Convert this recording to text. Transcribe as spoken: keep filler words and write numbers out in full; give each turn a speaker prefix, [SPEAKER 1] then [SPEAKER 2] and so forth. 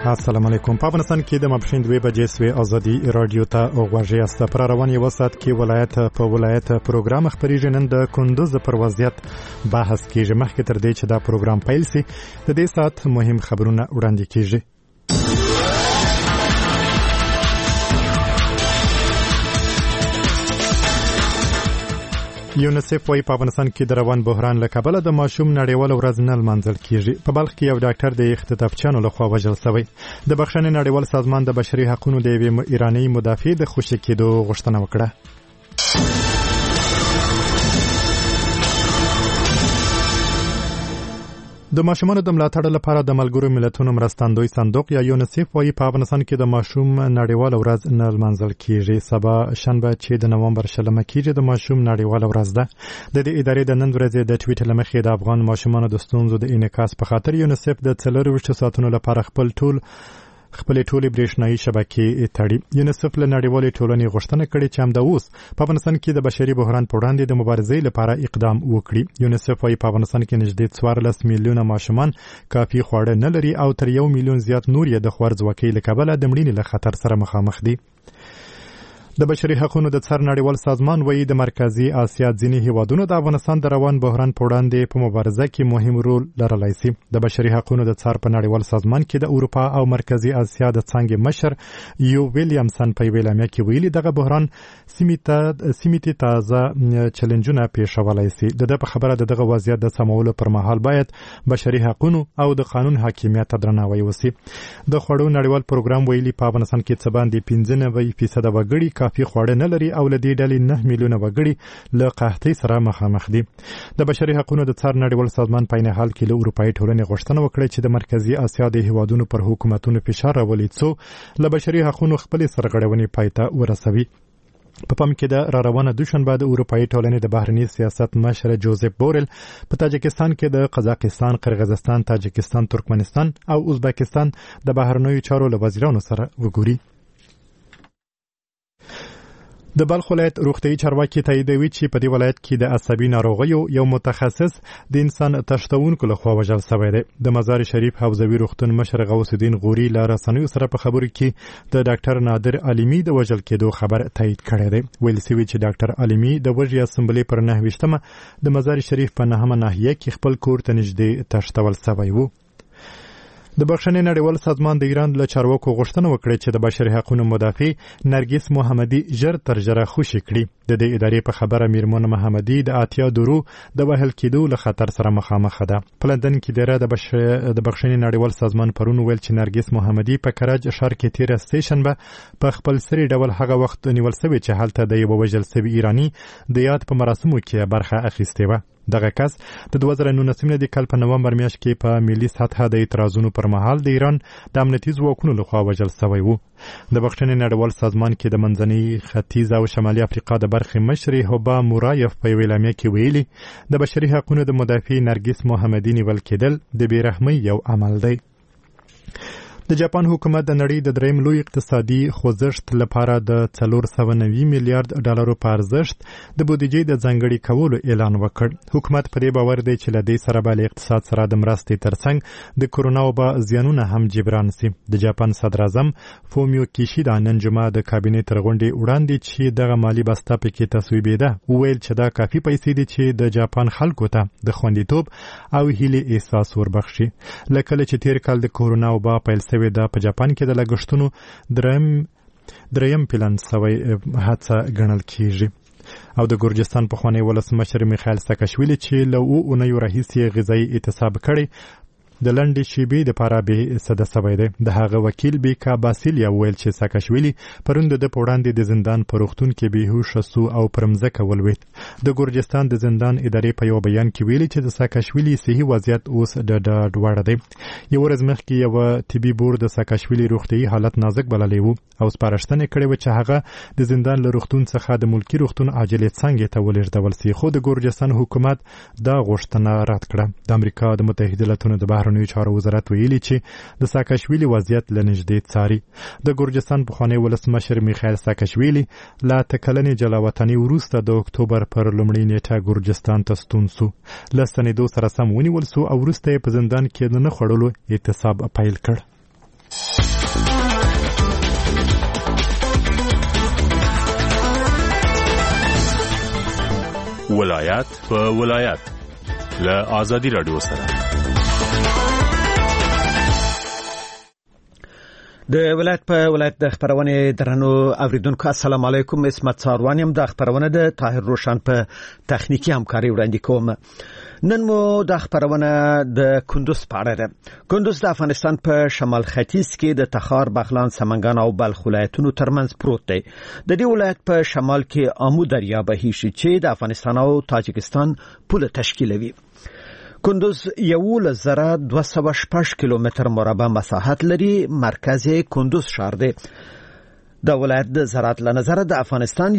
[SPEAKER 1] السلام علیکم. په افغانستان کې د ماپښین دوه بجې سوي ازادي رادیو ته غوږی است. پر روان یو ساعت کې ولایت په ولایت پروګرام خبرېږي. نن د کندوز پر وضعیت بحث کیږي. مخکې تر دې چې دا پروګرام پیل شي د دې ساعت مهم خبرونه وړاندې کیږي. یونیسف وايي په افغانستان کې د روان بحران له کبله د ماشوم نړیواله ورځ نه لمانځل کیږي. په بلخ کې یو ډاکټر د اختطافچیانو لخوا وژل شوی. د بخښنې نړیوال سازمان د بشري حقوقو د یوې ایراني مدافع د خوشي کېدو غوښتنه وکړه. د ماشومانو د ملاتړ لپاره د ملګرو ملتونو مرستندوی صندوق یا یونیسف وايي په افغانستان کې د ماشوم نړیواله ورځ نه لمانځل کیږي. سبا شنبه چې د نومبر شلمه کېږي د ماشوم نړیواله ورځ ده. د دې ادارې د نن ورځې د ټویټر لمخې د افغان ماشومانو د ستونزو د انعکاس په خاطر یونیسف د څلور ساعتونو لپاره خپل ټول خپل ټولې برېښنایي شبکې تړي. یونیسف له نړیوالې ټولنې غوښتنه کړې چې همدا اوس په افغانستان کې د بشري بحران په وړاندې د مبارزې لپاره اقدام وکړي. یونیسف وايي په افغانستان کې نږدې څوارلس میلیونه ماشومان کافي خواړه نه لري او تر یو میلیون زیات نور یې د خوارځواکۍ له کبله د مړینې له خطر سره مخامخ دي. د بشري حقوقو د څار نړیوال سازمان وايي د مرکزی اسیا ځینې هیوادونو د افغانستان د روان بحران په وړاندې په مبارزه کې مهم رول لرلای شي. د بشري حقوقو د څار په نړیوال سازمان کې د اروپا او مرکزی اسیا د څنګه مشر یو ویلیامسن په ویلامیا کې ویلي دغه بحران سیمیته سیمیته تازه چیلنجونه پیښولای شي. د په خبره دغه وضعیت د سمولو پر مهال باید بشري حقوقو او د قانون حاکمیت درناوی وشي. د خوړو نړیوال پروګرام ویلي په افغانستان کې څه باندې پنځه نوي فیصد وګړي کافي خواړه نه لري او له دې ډلې نه میلیونه وګړي له قحطۍ سره مخامخ دي. د بشري حقوقو د څار نړیوال سازمان په عین حال کې له اروپایي ټولنې غوښتنه وکړه چې د مرکزی اسیا د هیوادونو پر حکومتونو فشار راولي څو له بشري حقوقو خپل سرغړونې پای ته ورسوي. په پام کې د را روانه دوشنبه د اروپایي ټولنې د بهرني سیاست مشر جوزف بورل په تاجکستان کې د قزاقستان، قرغیزستان، تاجکستان، ترکمنستان او ازبکستان د بهرنیو چارو له وزیرانو سره وګوري. د بلخ ولایت روغتیايي چارواکي تاییدوي چې په دې ولایت کې د عصبي ناروغیو یو متخصص د انسان تشتونکو لخوا وژل شوی دی. د مزار شریف حوزوي روغتون مشر غوث الدین غوري له رسنیو سره په خبرو کې د ډاکټر نادر علیمی د وژل کېدو خبر تایید کړی دی. ویل شوی چې ډاکټر علیمی د وژې اسمبلې پر نهه ویشتمه د مزار شریف په نهمه ناحیه کې خپل کور ته نږدې تشتول شوی و. د بخښنې نړیوال سازمان د ایران له چارواکو غوښتنه وکړه چې د بشري حقوقو مدافع نرګس محمدي ژر تر ژره خوشي کړي. د دې ادارې په خبره میرمن محمدي د اتیا درو د وهل کېدو له خطر سره مخامخ ده. په لندن کې د بخښنې نړیوال سازمان پرون ویل چې نرګس محمدي په کراج ښار کې تیره سټیشنبه په خپل سری ډول هغه وخت نیول شوی چې هلته د یو وژل شوي ایرانی د یاد په مراسمو کې برخه اخیستې وه. دغه کس د دوه زره نولسم د کال په نومبر میاشت کې په ملي سطحه د اعتراضونو پر مهال د ایران د امنیتي ځواکونو لخوا وژل شوی و. د بخښنې نړیوال سازمان کې د منځنۍ ختیځ او شمالي افریقا د برخې مشر هوبا مورایف په ویلامیا کې ویلي د بشري حقوقو د مدافع نرګس محمدي نیول کېدل د بې رحمۍ یو عمل دی. د جاپان حکومت د نړۍ د دریم لوی اقتصادي خوځښت لپاره د څلور سوه نوي میلیارډ ډالرو په ارزښت د بودیجې د ځانګړي کولو اعلان وکړ. حکومت په دې باور دی چې له دې سره به له اقتصاد سره د مرستې ترڅنګ د کرونا وبا زیانونه هم جبران شي. د جاپان صدر اعظم فومیو کیشیدا نن جمعه د کابینې تر غونډې وړاندې چې دغه مالي بسته پکې تصویبېده وویل چې دا کافي پیسې دي چې د جاپان خلکو ته د خوندیتوب او هیلې احساس وربخشي. لکه چې تیر کال د کرونا وبا پیل سوی ده په جاپان کې د لګښتونو دریم دریم پلان سوی هڅه ګڼل کیږي. او د ګورجستان پخوانی ولسمشر میخائیل ساکاشویلی چې له اوه اونیو راهیسې غذایي اعتصاب کړی د لنډې شیبې دپاره بې سده سوی دی. د هغه وکیل بیکا باسیلیا وویل چې ساکاشویلی پرون د ده په وړاندې د زندان په روغتون کې بېهوشه سو او پر مځکه ولوېد. د ګورجستان د زندان ادارې په یو بیان کې ویلي چې د ساکاشویلی صحي وضعیت اوس د ډاډ وړ دی. یو ورځ مخکې یوه طبي بورډ د ساکاشویلی روغتیايي حالت نازک بللی و او سپارښتنې کړې وه چې هغه د زندان له روغتون څخه د ملکي روغتون عاجلې څانګې ته ولېږدول سي. خو د ګورجستان حکومت دا غوښتنه رد کړه. د امریکا د متحده ایالاتونو د بهرنیو چارو وزارت ویلي چې د ساکاشویلی وضعیت له نږدې څاري. د ګورجستان پخوانی ولسمشر میخائیل ساکاشویلی له اته کلنې جلاوطنۍ وروسته د اکتوبر پر لومړۍ نیټه ګورجستان ته ستون سو. له ستنېدو سره سم ونیول سو او وروسته یې په زندان کې د نه خوړلو اعتصاب پیل کړ.
[SPEAKER 2] ولایت په ولایت له آزادي رادیو سره
[SPEAKER 3] د ولایت په ولایت د خبرونه درنو اوریدونکو السلام علیکم اسمت ساروان يم د خبرونه د طاهر روشن په تخنیکی همکاري وړاندې کوم. نن مو د خبرونه د کندوز په اړه ده. کندوز د افغانستان په شمال ختیځ کې د تخار، بغلان، سمنګان او بلخ ولایتونو ترمنځ پروت دی. د دې ولایت په شمال کې آمو دریا بهیږي چې د افغانستان او تاجکستان پوله تشکیلوي. کندوز یو زره دوه سوه شپږ کیلومتر مربع مساحت لري. مرکز کندوز ښار دی. د ولایت د زراعت له نظره د افغانستان